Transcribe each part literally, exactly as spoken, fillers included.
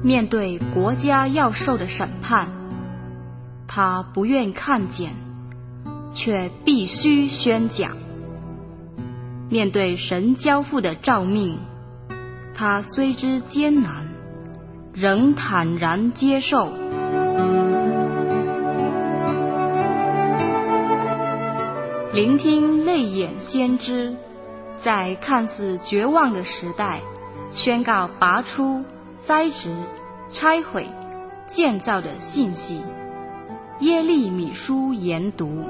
面对国家要受的审判，他不愿看见，却必须宣讲。面对神交付的召命，他虽知艰难，仍坦然接受。聆听泪眼先知，在看似绝望的时代，宣告拔出、栽植、拆毁、建造的信息。耶利米书研读。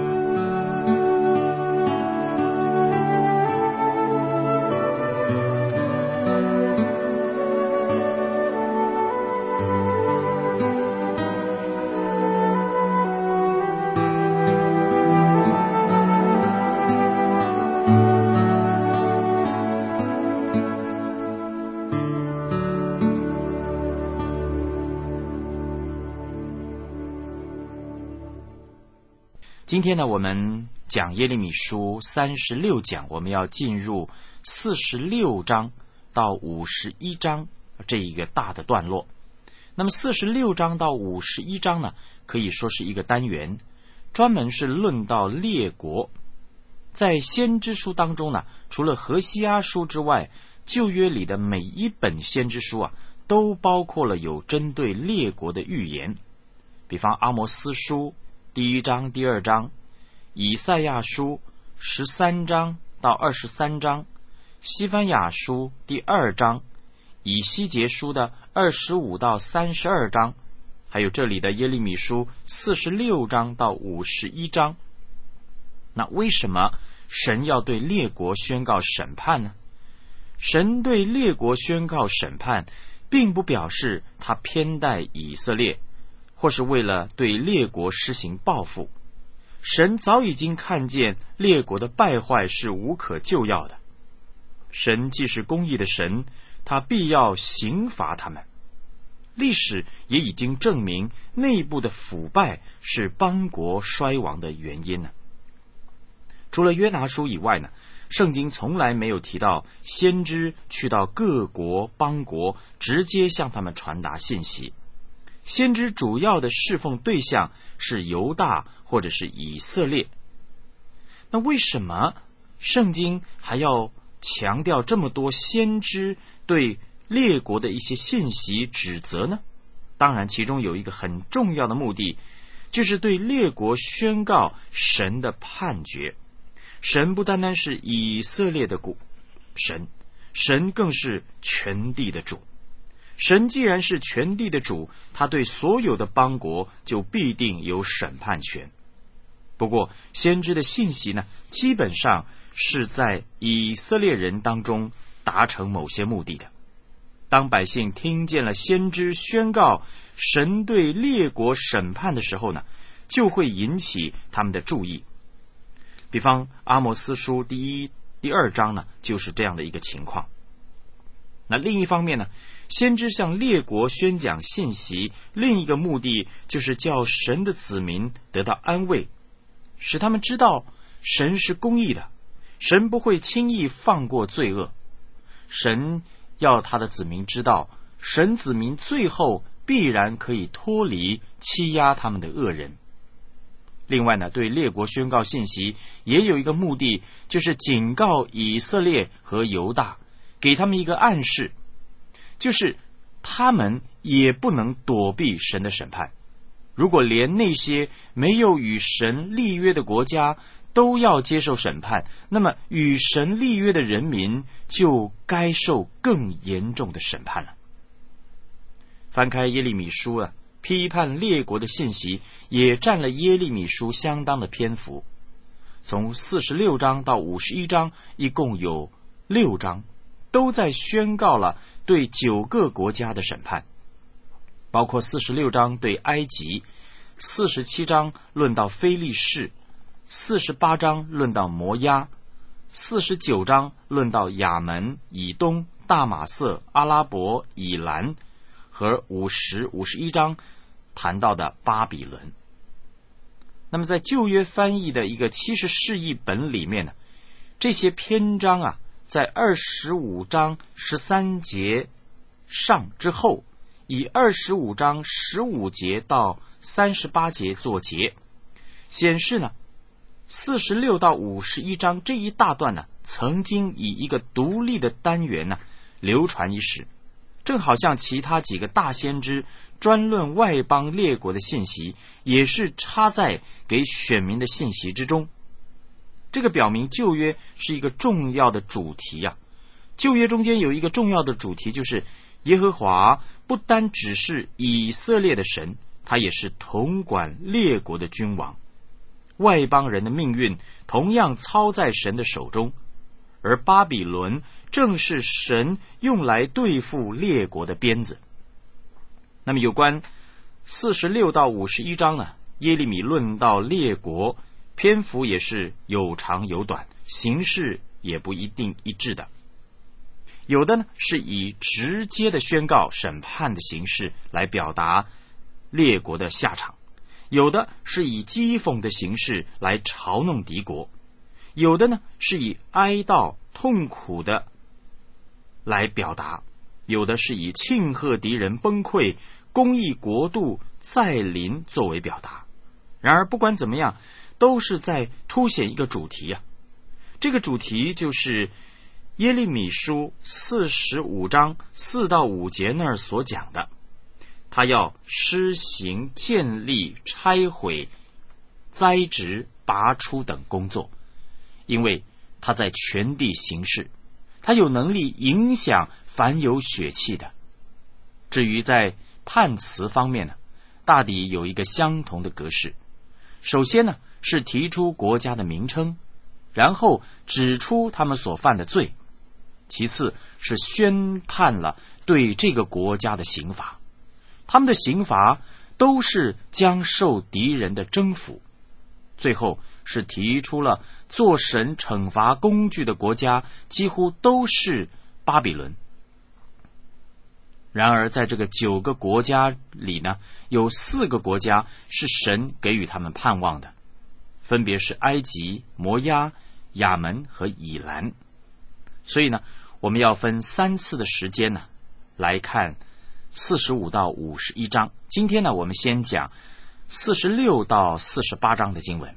今天呢，我们讲耶利米书三十六讲，我们要进入四十六章到五十一章这一个大的段落。那么四十六章到五十一章呢，可以说是一个单元，专门是论到列国。在先知书当中呢，除了何西阿书之外，旧约里的每一本先知书啊，都包括了有针对列国的预言。比方阿摩斯书第一章、第二章，以赛亚书十三章到二十三章，西番雅书第二章，以西结书的二十五到三十二章，还有这里的耶利米书四十六章到五十一章。那为什么神要对列国宣告审判呢？神对列国宣告审判，并不表示他偏待以色列，或是为了对列国施行报复。神早已经看见列国的败坏是无可救药的，神既是公义的神，他必要刑罚他们。历史也已经证明内部的腐败是邦国衰亡的原因呢。除了约拿书以外呢，圣经从来没有提到先知去到各国邦国直接向他们传达信息。先知主要的侍奉对象是犹大或者是以色列。那为什么圣经还要强调这么多先知对列国的一些信息指责呢？当然其中有一个很重要的目的，就是对列国宣告神的判决。神不单单是以色列的神，神更是全地的主。神既然是全地的主，他对所有的邦国就必定有审判权。不过先知的信息呢，基本上是在以色列人当中达成某些目的的。当百姓听见了先知宣告神对列国审判的时候呢，就会引起他们的注意。比方阿摩斯书第一、第二章呢，就是这样的一个情况。那另一方面呢，先知向列国宣讲信息，另一个目的就是叫神的子民得到安慰，使他们知道神是公义的，神不会轻易放过罪恶。神要他的子民知道，神子民最后必然可以脱离欺压他们的恶人。另外呢，对列国宣告信息也有一个目的，就是警告以色列和犹大，给他们一个暗示，就是他们也不能躲避神的审判。如果连那些没有与神立约的国家都要接受审判，那么与神立约的人民就该受更严重的审判了。翻开耶利米书啊，批判列国的信息也占了耶利米书相当的篇幅。从四十六章到五十一章，一共有六章，都在宣告了对九个国家的审判，包括四十六章对埃及，四十七章论到非利士，四十八章论到摩押，四十九章论到亚门、以东、大马色、阿拉伯、以兰，和五十、五十一章谈到的巴比伦。那么在旧约翻译的一个七十释义本里面呢，这些篇章啊，在二十五章十三节上之后， 以二十五章十五节到三十八节做结，显示呢四十六到五十一章这一大段呢，曾经以一个独立的单元呢流传一时，正好像其他几个大先知专论外邦列国的信息，也是插在给选民的信息之中。这个表明旧约是一个重要的主题呀、啊。旧约中间有一个重要的主题，就是耶和华不单只是以色列的神，他也是统管列国的君王。外邦人的命运同样操在神的手中，而巴比伦正是神用来对付列国的鞭子。那么有关四十六到五十一章呢，耶利米论到列国，篇幅也是有长有短，形式也不一定一致的。有的呢是以直接的宣告审判的形式来表达列国的下场，有的是以讥讽的形式来嘲弄敌国，有的呢是以哀悼痛苦的来表达，有的是以庆贺敌人崩溃公义国度再临作为表达。然而不管怎么样，都是在凸显一个主题啊。这个主题就是耶利米书四十五章四到五节那儿所讲的，他要施行建立拆毁栽植拔出等工作，因为他在全地行事，他有能力影响凡有血气的。至于在判词方面呢，大抵有一个相同的格式。首先呢是提出国家的名称，然后指出他们所犯的罪，其次是宣判了对这个国家的刑罚，他们的刑罚都是将受敌人的征服，最后是提出了做神惩罚工具的国家几乎都是巴比伦。然而在这个九个国家里呢，有四个国家是神给予他们盼望的，分别是埃及、摩押、亚门和以兰。所以呢我们要分三次的时间呢来看四十五到五十一章。今天呢我们先讲四十六到四十八章的经文。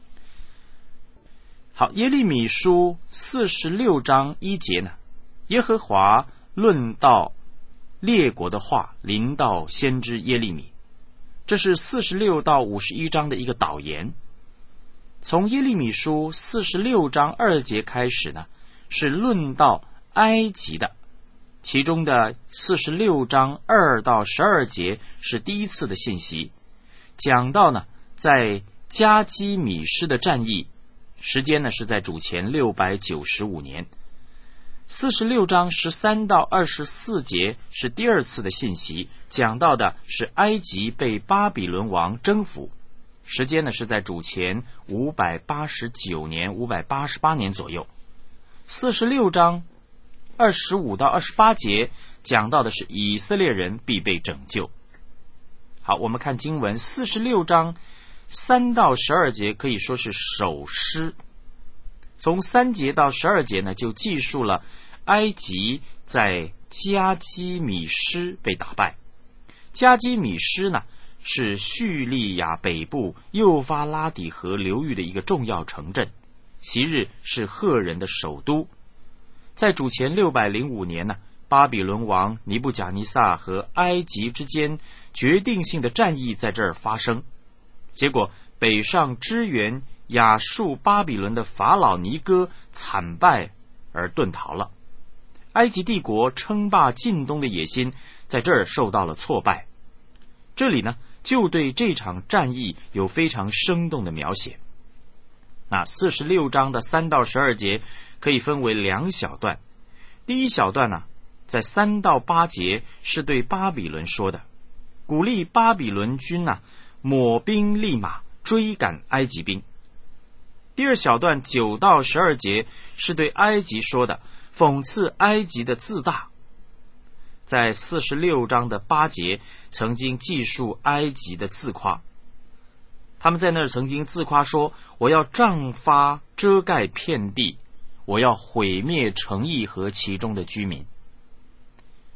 好，耶利米书四十六章一节呢，耶和华论到列国的话临到先知耶利米，这是四十六到五十一章的一个导言。从耶利米书四十六章二节开始呢，是论到埃及的，其中的四十六章二到十二节是第一次的信息，讲到呢在加基米施的战役，时间呢是在主前六百九十五年。四十六章十三到二十四节是第二次的信息，讲到的是埃及被巴比伦王征服，时间呢是在主前五百八十九年五百八十八年左右。四十六章二十五到二十八节讲到的是以色列人必被拯救。好，我们看经文，四十六章三到十二节可以说是首诗，从三节到十二节呢就记述了埃及在加基米施被打败。加基米施呢是叙利亚北部幼发拉底河流域的一个重要城镇，昔日是赫人的首都。在主前六百零五年呢，巴比伦王尼布甲尼撒和埃及之间决定性的战役在这儿发生，结果北上支援亚述巴比伦的法老尼哥惨败而遁逃了。埃及帝国称霸近东的野心在这儿受到了挫败。这里呢就对这场战役有非常生动的描写。那四十六章的三到十二节可以分为两小段。第一小段呢，在三到八节是对巴比伦说的，鼓励巴比伦军呢、啊、抹兵立马追赶埃及兵。第二小段九到十二节是对埃及说的，讽刺埃及的自大。在四十六章的八节曾经记述埃及的自夸，他们在那儿曾经自夸说，我要杖发遮盖遍地，我要毁灭城邑和其中的居民。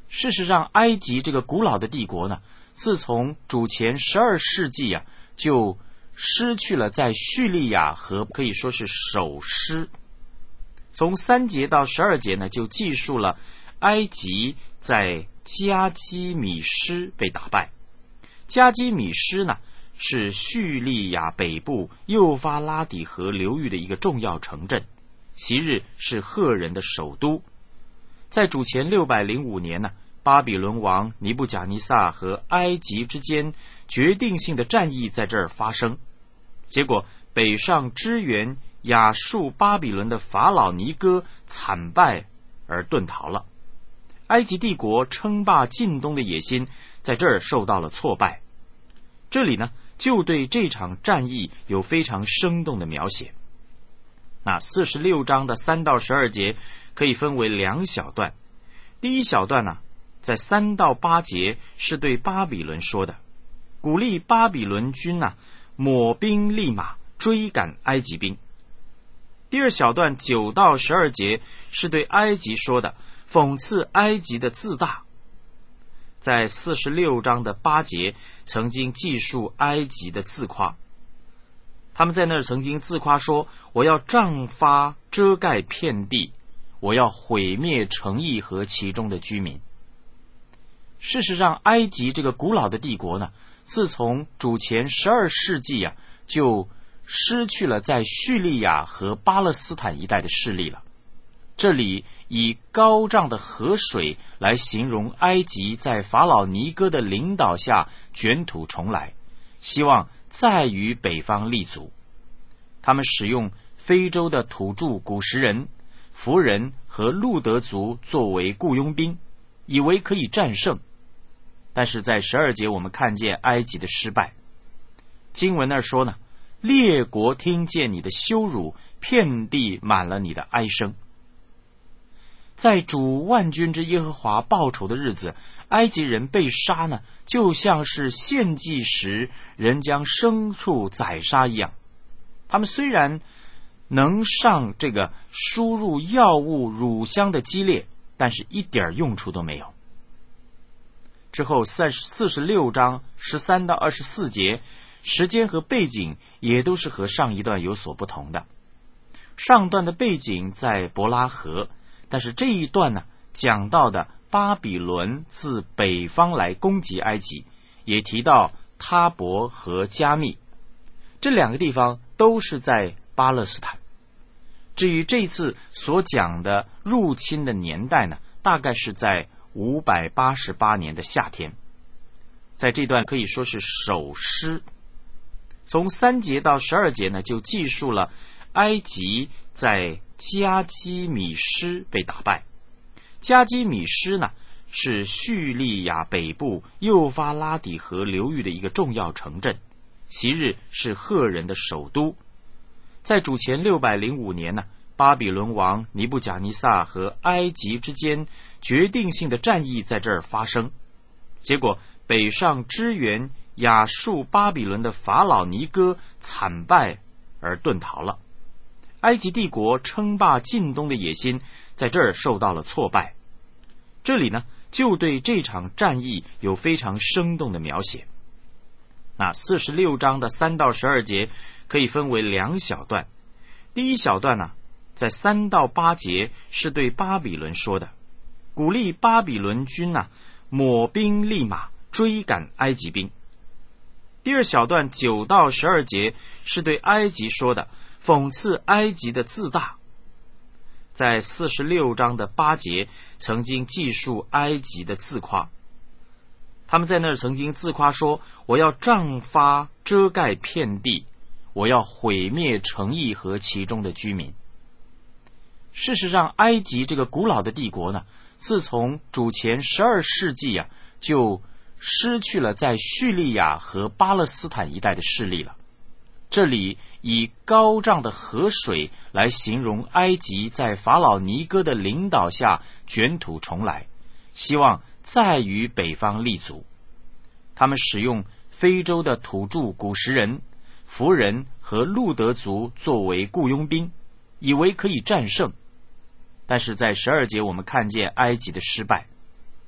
事实上，埃及这个古老的帝国呢，自从主前十二世纪啊，就失去了在叙利亚和可以说是守师。从三节到十二节呢，就记述了埃及在加基米施被打败。加基米施呢，是叙利亚北部幼发拉底河流域的一个重要城镇，昔日是赫人的首都。在主前六百零五年呢，巴比伦王尼布甲尼撒和埃及之间决定性的战役在这儿发生，结果北上支援亚述巴比伦的法老尼哥惨败而遁逃了。埃及帝国称霸近东的野心在这儿受到了挫败。这里呢，就对这场战役有非常生动的描写。那四十六章的三到十二节可以分为两小段。第一小段呢，在三到八节是对巴比伦说的，鼓励巴比伦军呢、啊、抹兵立马追赶埃及兵。第二小段九到十二节是对埃及说的，讽刺埃及的自大。在四十六章的八节曾经记述埃及的自夸，他们在那儿曾经自夸说，我要杖发遮盖遍地，我要毁灭城邑和其中的居民。事实上，埃及这个古老的帝国呢，自从主前十二世纪啊，就失去了在叙利亚和巴勒斯坦一带的势力了。这里以高涨的河水来形容埃及在法老尼哥的领导下卷土重来，希望再于北方立足。他们使用非洲的土著古时人、弗人和路德族作为雇佣兵，以为可以战胜。但是在十二节我们看见埃及的失败。经文那儿说呢，列国听见你的羞辱，遍地满了你的哀声。在主万军之耶和华报仇的日子，埃及人被杀呢，就像是献祭时人将牲畜宰杀一样。他们虽然能上这个输入药物乳香的激烈，但是一点用处都没有。之后四十六章十三到二十四节，时间和背景也都是和上一段有所不同的。上段的背景在伯拉河，但是这一段呢，讲到的巴比伦自北方来攻击埃及，也提到他伯和加密，这两个地方都是在巴勒斯坦。至于这次所讲的入侵的年代呢，大概是在五百八十八年的夏天。在这段可以说是守师。从三节到十二节呢，就记述了埃及在加基米施被打败。加基米施呢，是叙利亚北部幼发拉底河流域的一个重要城镇，昔日是赫人的首都。在主前六百零五年呢，巴比伦王尼布甲尼撒和埃及之间决定性的战役在这儿发生，结果北上支援亚述巴比伦的法老尼哥惨败而遁逃了。埃及帝国称霸近东的野心在这儿受到了挫败。这里呢，就对这场战役有非常生动的描写。那四十六章的三到十二节可以分为两小段。第一小段呢，在三到八节是对巴比伦说的，鼓励巴比伦军呢、啊、抹兵立马追赶埃及兵。第二小段九到十二节是对埃及说的，讽刺埃及的自大。在四十六章的八节曾经记述埃及的自夸，他们在那儿曾经自夸说，我要杖发遮盖遍地，我要毁灭城邑和其中的居民。事实上，埃及这个古老的帝国呢，自从主前十二世纪啊，就失去了在叙利亚和巴勒斯坦一带的势力了。这里以高涨的河水来形容埃及在法老尼哥的领导下卷土重来，希望再于北方立足。他们使用非洲的土著古时人、弗人和路德族作为雇佣兵，以为可以战胜。但是在十二节我们看见埃及的失败。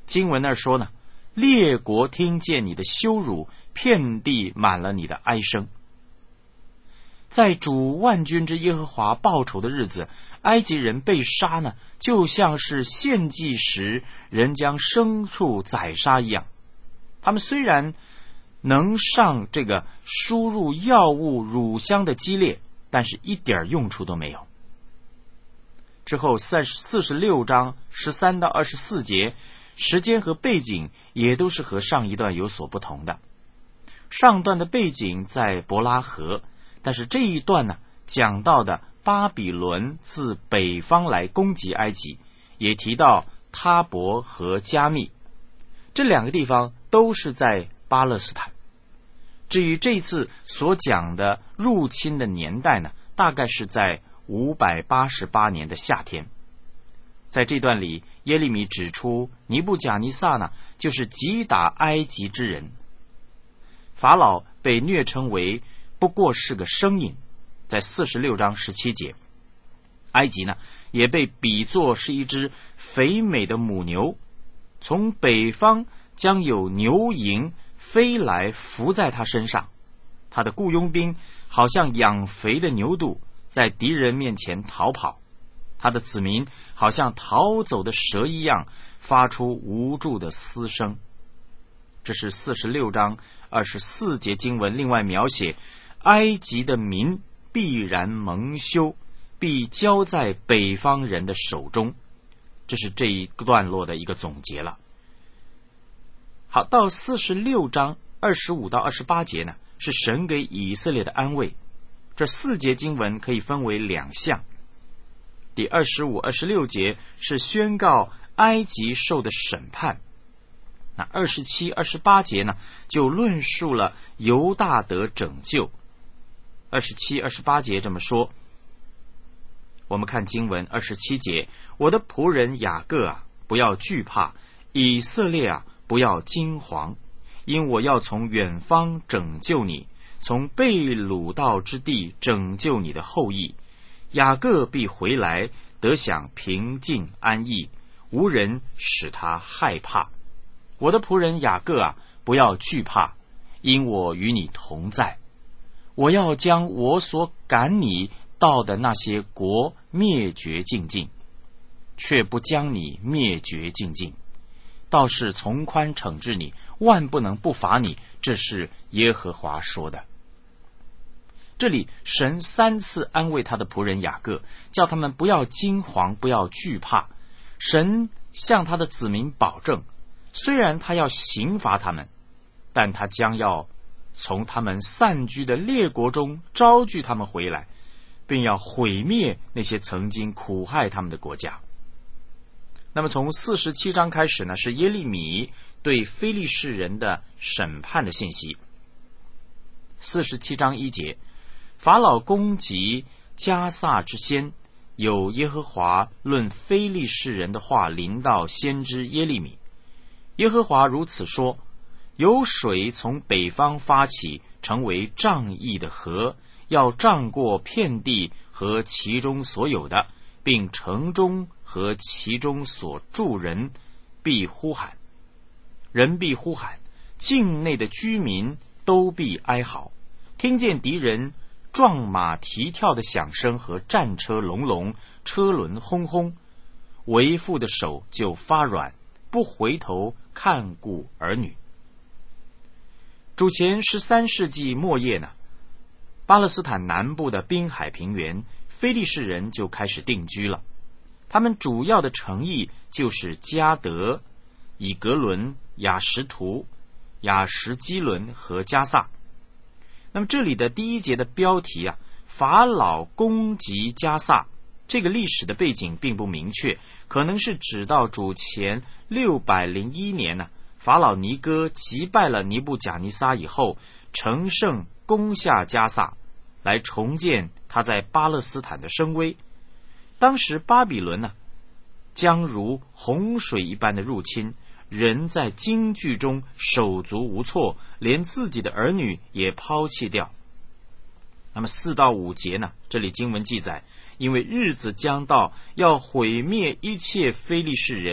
经文那儿说呢，列国听见你的羞辱，遍地满了你的哀声。在主万军之耶和华报仇的日子，埃及人被杀呢，就像是献祭时人将牲畜宰杀一样。他们虽然能上这个输入药物乳香的激烈，但是一点用处都没有。之后四十六章十三到二十四节，时间和背景也都是和上一段有所不同的。上段的背景在伯拉河，但是这一段呢，讲到的巴比伦自北方来攻击埃及，也提到他伯和加密，这两个地方都是在巴勒斯坦。至于这次所讲的入侵的年代呢，大概是在五百八十八年的夏天。在这段里，耶利米指出尼布甲尼撒呢，就是击打埃及之人。法老被虐称为不过是个声音，在四十六章十七节。埃及呢，也被比作是一只肥美的母牛，从北方将有牛蝇飞来伏在他身上，他的雇佣兵好像养肥的牛犊，在敌人面前逃跑，他的子民好像逃走的蛇一样，发出无助的嘶声。这是四十六章二十四节经文另外描写埃及的民必然蒙羞，必交在北方人的手中。这是这一段落的一个总结了。好，到四十六章二十五到二十八节呢，是神给以色列的安慰。这四节经文可以分为两项。第二十五、二十六节是宣告埃及受的审判。那二十七、二十八节呢，就论述了犹大得拯救。二十七、二十八节这么说。我们看经文二十七节，我的仆人雅各啊，不要惧怕；以色列啊，不要惊惶，因我要从远方拯救你，从被掳到之地拯救你的后裔。雅各必回来，得享平静安逸，无人使他害怕。我的仆人雅各啊，不要惧怕，因我与你同在。我要将我所赶你到的那些国灭绝尽尽，却不将你灭绝尽尽，倒是从宽惩治你，万不能不罚你。这是耶和华说的。这里神三次安慰他的仆人雅各，叫他们不要惊惶，不要惧怕。神向他的子民保证，虽然他要刑罚他们，但他将要从他们散居的列国中招聚他们回来，并要毁灭那些曾经苦害他们的国家。那么从四十七章开始呢，是耶利米对非利士人的审判的信息。四十七章一节，法老攻击迦萨之先，有耶和华论非利士人的话临到先知耶利米。耶和华如此说，有水从北方发起，成为仗义的河，要涨过遍地和其中所有的，并城中和其中所住人必呼喊，人必呼喊，境内的居民都必哀嚎，听见敌人撞马蹄跳的响声和战车隆隆，车轮轰轰，为父的手就发软，不回头看顾儿女。主前十三世纪末叶呢，巴勒斯坦南部的滨海平原，非利士人就开始定居了。他们主要的城邑就是迦得、以格伦、雅什图、雅什基伦和迦萨。那么这里的第一节的标题啊，法老攻击迦萨，这个历史的背景并不明确，可能是指到主前六百零一年呢、啊，法老尼哥击败了尼布甲尼撒以后，乘胜攻下迦萨，来重建他在巴勒斯坦的声威。当时巴比伦呢、啊，将如洪水一般的入侵，人在惊惧中手足无措，连自己的儿女也抛弃掉。那么四到五节呢，这里经文记载，因为日子将到，要毁灭一切非利士人，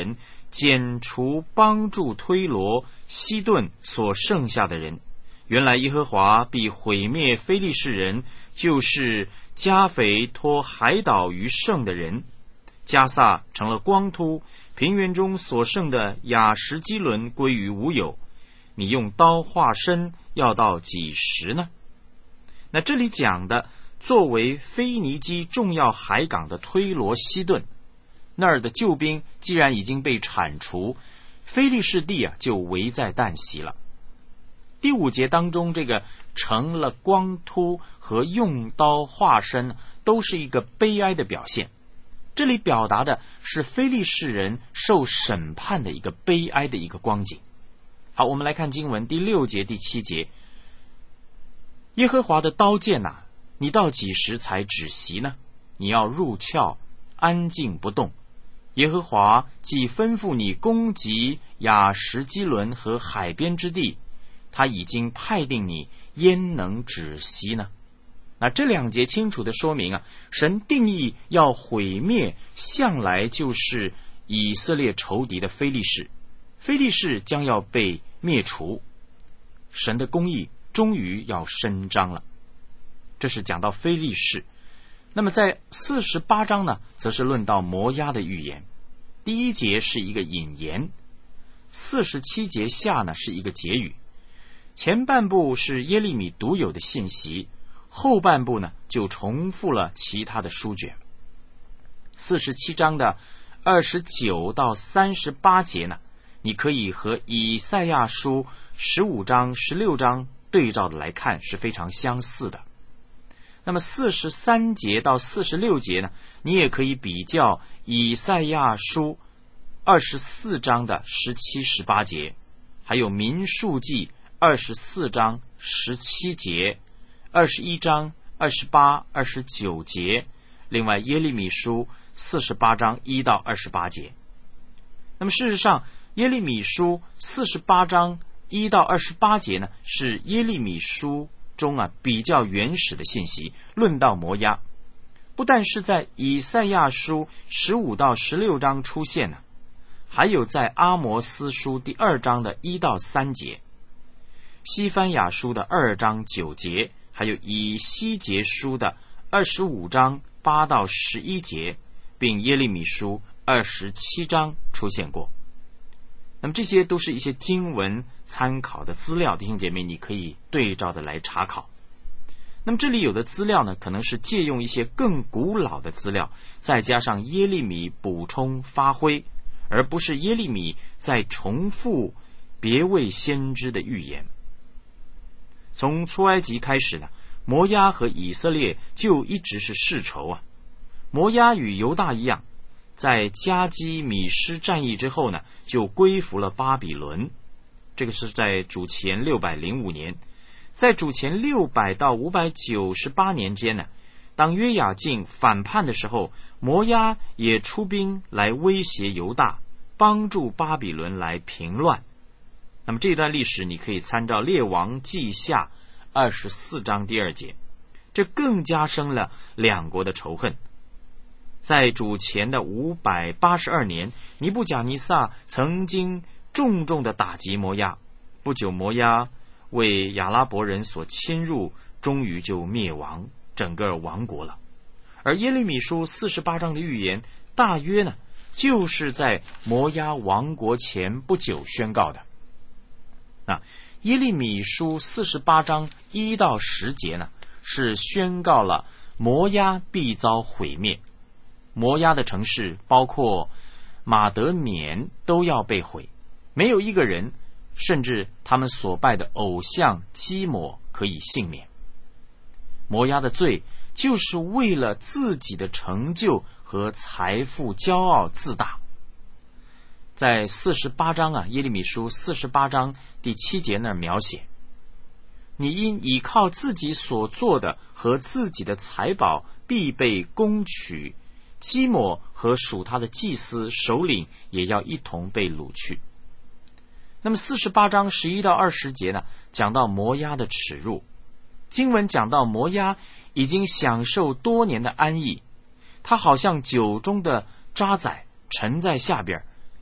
剪除帮助推罗、西顿所剩下的人。原来耶和华必毁灭非利士人，就是加肥托海岛于圣的人。加萨成了光秃，平原中所剩的亚什基伦归于无有。你用刀划身，要到几时呢？那这里讲的，作为腓尼基重要海港的推罗西顿，那儿的救兵既然已经被铲除，非利士地啊就危在旦夕了。第五节当中，这个成了光秃和用刀划身都是一个悲哀的表现。这里表达的是非利士人受审判的一个悲哀的一个光景。好，我们来看经文第六节、第七节。耶和华的刀剑啊，你到几时才止息呢？你要入鞘，安静不动。耶和华既吩咐你攻击亚什基伦和海边之地，他已经派定你，焉能止息呢？那这两节清楚的说明啊，神定义要毁灭向来就是以色列仇敌的非利士，非利士将要被灭除，神的公义终于要伸张了。这是讲到非利士。那么在四十八章呢，则是论到摩押的预言。第一节是一个引言，四十七节下呢是一个结语。前半部是耶利米独有的信息，后半部呢就重复了其他的书卷。四十七章的二十九到三十八节呢，你可以和以赛亚书十五章、十六章对照的来看，是非常相似的。那么四十三节到四十六节呢，你也可以比较以赛亚书二十四章的十七、十八节，还有民数记二十四章十七节、二十一章二十八、二十九节，另外耶利米书四十八章一到二十八节。那么事实上，耶利米书四十八章一到二十八节呢，是耶利米书中啊比较原始的信息，论到摩押，不但是在以赛亚书十五到十六章出现呢，还有在阿摩斯书第二章的一到三节，西番雅书的二章九节，还有以西结书的二十五章八到十一节，并耶利米书二十七章出现过。那么这些都是一些经文参考的资料，弟兄姐妹你可以对照的来查考。那么这里有的资料呢，可能是借用一些更古老的资料，再加上耶利米补充发挥，而不是耶利米在重复别为先知的预言。从出埃及开始呢，摩押和以色列就一直是世仇啊。摩押与犹大一样，在加基米施战役之后呢，就归服了巴比伦。这个是在主前六百零五年。在主前六百到五百九十八年间呢，当约雅敬反叛的时候，摩押也出兵来威胁犹大，帮助巴比伦来平乱。那么这段历史你可以参照列王记下二十四章第二节，这更加深了两国的仇恨。在主前的五百八十二年，尼布甲尼撒曾经重重的打击摩押，不久摩押为亚拉伯人所侵入，终于就灭亡，整个亡国了。而耶利米书四十八章的预言，大约呢就是在摩押亡国前不久宣告的。那耶利米书四十八章一到十节呢，是宣告了摩押必遭毁灭。摩押的城市包括马德缅都要被毁，没有一个人，甚至他们所拜的偶像基抹可以幸免。摩押的罪就是为了自己的成就和财富骄傲自大。在四十八章啊，耶利米书四十八章第七节那儿描写，你因倚靠自己所做的和自己的财宝必被攻取，基抹和属他的祭司首领也要一同被掳去。那么四十八章十一到二十节呢，讲到摩押的耻辱。经文讲到摩押已经享受多年的安逸，他好像酒中的渣滓沉在下边，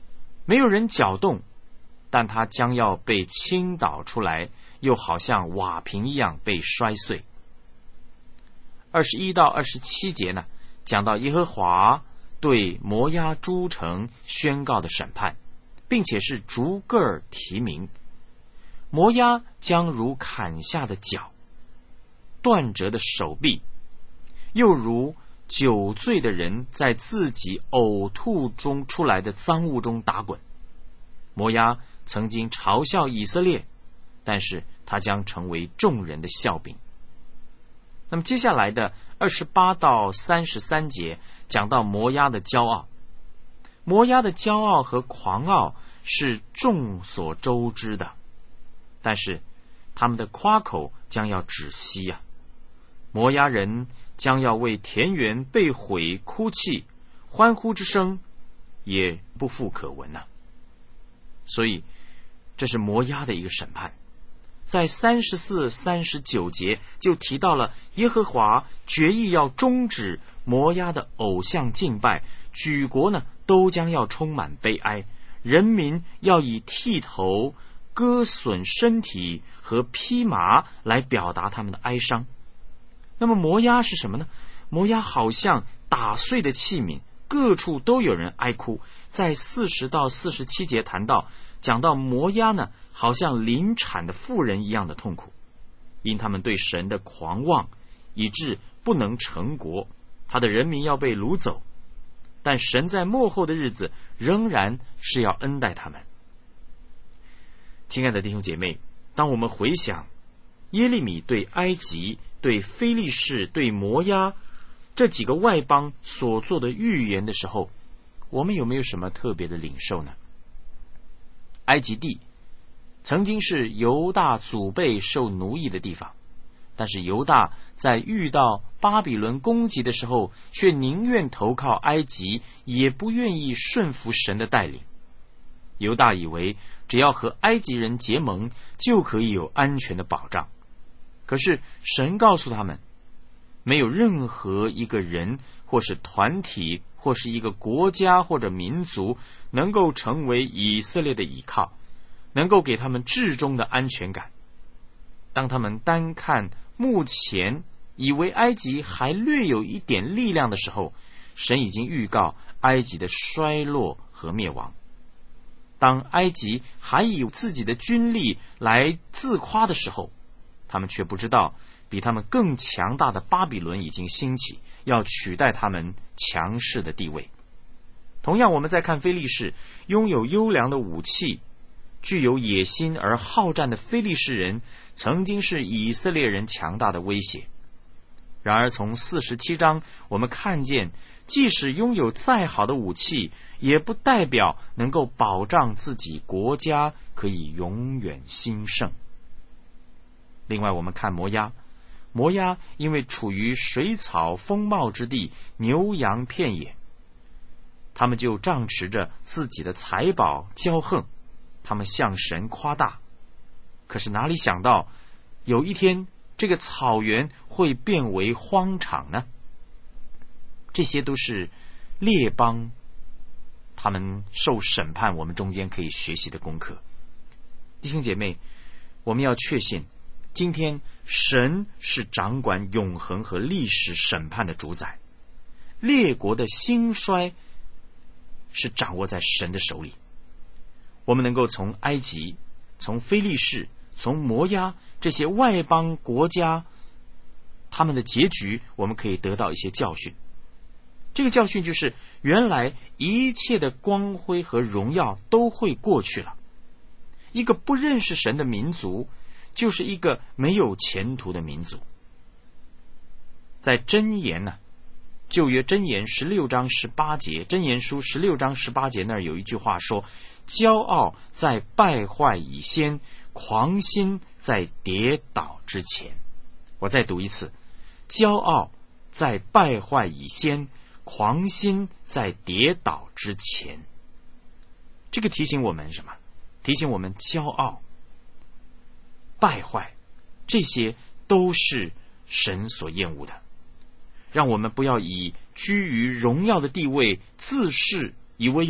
没有人搅动，但它将要被倾倒出来，又好像瓦瓶一样被摔碎。二十一到二十七节呢，讲到耶和华对摩押诸城宣告的审判，并且是逐个儿提名。摩押将如砍下的脚，断折的手臂，又如酒醉的人在自己呕吐中出来的脏物中打滚。摩押曾经嘲笑以色列，但是他将成为众人的笑柄。那么接下来的二十八到三十三节讲到摩押的骄傲。摩押的骄傲和狂傲是众所周知的，但是他们的夸口将要止息啊！摩押人将要为田园被毁哭泣，欢呼之声也不复可闻啊！所以这是摩押的一个审判。在三十四、三十九节就提到了耶和华决意要终止摩押的偶像敬拜，举国呢都将要充满悲哀，人民要以剃头、割损身体和披麻来表达他们的哀伤。那么摩押是什么呢？摩押好像打碎的器皿，各处都有人哀哭。在四十到四十七节谈到，讲到摩押呢，好像临产的妇人一样的痛苦，因他们对神的狂妄，以致不能成国，他的人民要被掳走。但神在末后的日子仍然是要恩待他们。亲爱的弟兄姐妹，当我们回想耶利米对埃及、对非利士、对摩押这几个外邦所做的预言的时候，我们有没有什么特别的领受呢？埃及地曾经是犹大祖辈受奴役的地方，但是犹大在遇到巴比伦攻击的时候，却宁愿投靠埃及，也不愿意顺服神的带领。犹大以为只要和埃及人结盟，就可以有安全的保障。可是神告诉他们，没有任何一个人或是团体或是一个国家或者民族能够成为以色列的依靠，能够给他们至终的安全感。当他们单看目前以为埃及还略有一点力量的时候，神已经预告埃及的衰落和灭亡。当埃及还以自己的军力来自夸的时候，他们却不知道比他们更强大的巴比伦已经兴起，要取代他们强势的地位。同样，我们再看非利士，拥有优良的武器，具有野心而好战的非利士人，曾经是以色列人强大的威胁。然而从四十七章我们看见，即使拥有再好的武器，也不代表能够保障自己国家可以永远兴盛。另外我们看摩押，摩押因为处于水草丰茂之地，牛羊遍野，他们就仗持着自己的财宝骄横，他们向神夸大。可是哪里想到有一天这个草原会变为荒场呢？这些都是列邦他们受审判我们中间可以学习的功课。弟兄姐妹，我们要确信今天神是掌管永恒和历史审判的主宰，列国的兴衰是掌握在神的手里。我们能够从埃及、从非利士、从摩押这些外邦国家他们的结局，我们可以得到一些教训。这个教训就是，原来一切的光辉和荣耀都会过去了。一个不认识神的民族，就是一个没有前途的民族。在箴言呢、啊，旧约箴言十六章十八节，箴言书十六章十八节那儿有一句话说：骄傲在败坏以先，狂心在跌倒之前。我再读一次：骄傲在败坏以先，狂心在跌倒之前。这个提醒我们什么？提醒我们骄傲、败坏，这些都是神所厌恶的。让我们不要以居于荣耀的地位自恃，以为有保障。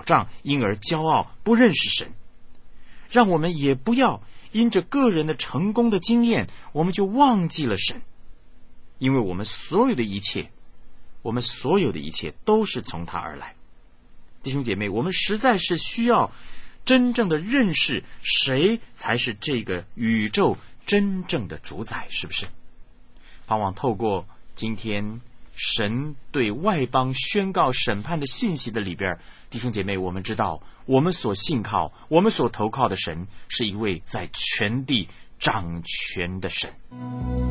障，因而骄傲，不认识神。让我们也不要因着个人的成功的经验，我们就忘记了神，因为我们所有的一切，我们所有的一切都是从他而来。弟兄姐妹，我们实在是需要真正的认识谁才是这个宇宙真正的主宰，是不是？盼望透过今天神对外邦宣告审判的信息的里边，弟兄姐妹，我们知道我们所信靠、我们所投靠的神是一位在全地掌权的神。